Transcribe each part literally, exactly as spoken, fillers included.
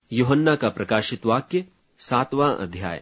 यूहन्ना का प्रकाशित वाक्य सातवां अध्याय।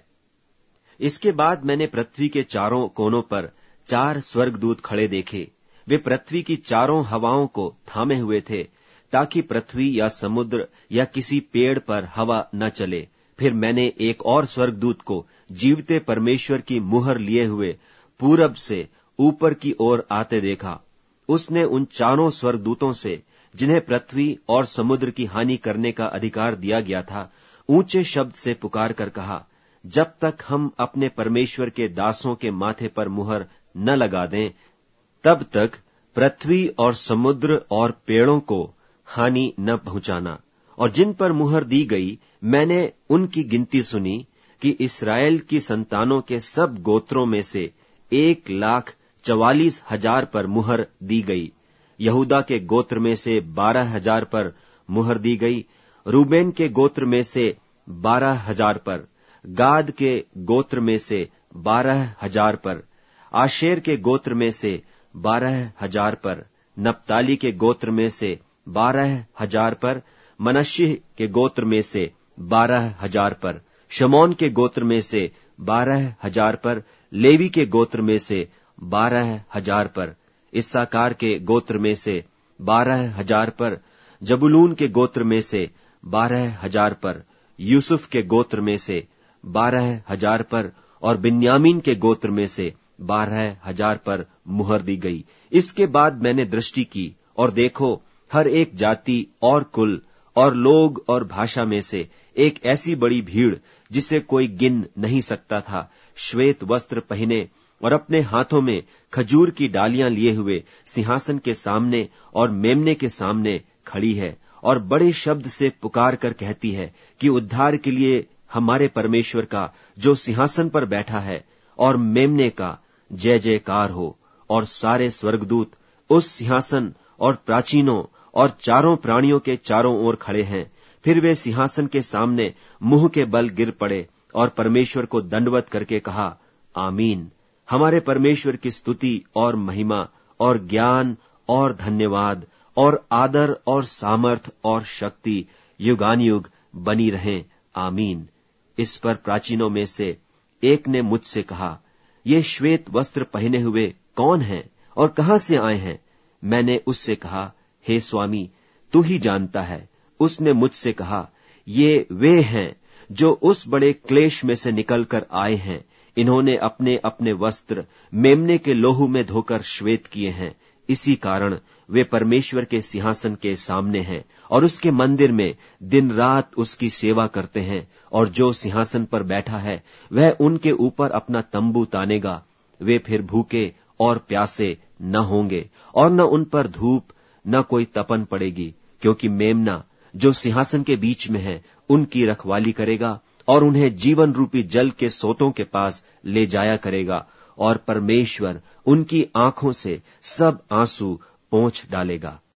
इसके बाद मैंने पृथ्वी के चारों कोनों पर चार स्वर्गदूत खड़े देखे। वे पृथ्वी की चारों हवाओं को थामे हुए थे, ताकि पृथ्वी या समुद्र या किसी पेड़ पर हवा न चले। फिर मैंने एक और स्वर्गदूत को जीवते परमेश्वर की मुहर लिए हुए पूरब से ऊपर की ओर आते देखा। उसने उन चारों स्वर्गदूतों से, जिन्हें पृथ्वी और समुद्र की हानि करने का अधिकार दिया गया था, ऊंचे शब्द से पुकार कर कहा, जब तक हम अपने परमेश्वर के दासों के माथे पर मुहर न लगा दें, तब तक पृथ्वी और समुद्र और पेड़ों को हानि न पहुंचाना। और जिन पर मुहर दी गई, मैंने उनकी गिनती सुनी कि इस्राएल की संतानों के सब गोत्रों में से एक लाख चवालीस हजार पर मुहर दी गई। यहूदा के गोत्र में से बारह हजार पर मुहर दी गई, रूबेन के गोत्र में से बारह हजार पर, गाद के गोत्र में से बारह हजार पर, आशेर के गोत्र में से बारह हजार पर, नप्ताली के गोत्र में से बारह हजार पर, मनश्शे के गोत्र में से बारह हजार पर, शमौन के गोत्र में से बारह हजार पर, लेवी के गोत्र में से बारह हजार पर, इस्साकार के गोत्र में से बारह हजार पर, जबूलून के गोत्र में से बारह हजार पर, यूसुफ के गोत्र में से बारह हजार पर और बिन्यामीन के गोत्र में से बारह हजार पर मुहर दी गई। इसके बाद मैंने दृष्टि की और देखो, हर एक जाति और कुल और लोग और भाषा में से एक ऐसी बड़ी भीड़ जिसे कोई गिन नहीं सकता था, श्वेत वस्त्र पहने और अपने हाथों में खजूर की डालियां लिए हुए सिंहासन के सामने और मेमने के सामने खड़ी है, और बड़े शब्द से पुकार कर कहती है कि उद्धार के लिए हमारे परमेश्वर का जो सिंहासन पर बैठा है और मेमने का जय जयकार हो। और सारे स्वर्गदूत उस सिंहासन और प्राचीनों और चारों प्राणियों के चारों ओर खड़े हैं। फिर वे सिंहासन के सामने मुंह के बल गिर पड़े और परमेश्वर को दंडवत करके कहा, आमीन। हमारे परमेश्वर की स्तुति और महिमा और ज्ञान और धन्यवाद और आदर और सामर्थ और शक्ति युगानुयुग बनी रहें, आमीन। इस पर प्राचीनों में से एक ने मुझसे कहा, ये श्वेत वस्त्र पहने हुए कौन हैं और कहां से आए हैं? मैंने उससे कहा, हे स्वामी, तू ही जानता है। उसने मुझसे कहा, ये वे हैं जो उस बड़े क्लेश में से निकलकर आए हैं। इन्होंने अपने अपने वस्त्र मेमने के लोहू में धोकर श्वेत किए हैं। इसी कारण वे परमेश्वर के सिंहासन के सामने हैं और उसके मंदिर में दिन रात उसकी सेवा करते हैं। और जो सिंहासन पर बैठा है, वह उनके ऊपर अपना तंबू तानेगा। वे फिर भूखे और प्यासे न होंगे और न उन पर धूप न कोई तपन पड़ेगी, क्योंकि मेमना जो सिंहासन के बीच में है उनकी रखवाली करेगा और उन्हें जीवन रूपी जल के सोतों के पास ले जाया करेगा, और परमेश्वर उनकी आंखों से सब आंसू पोंछ डालेगा।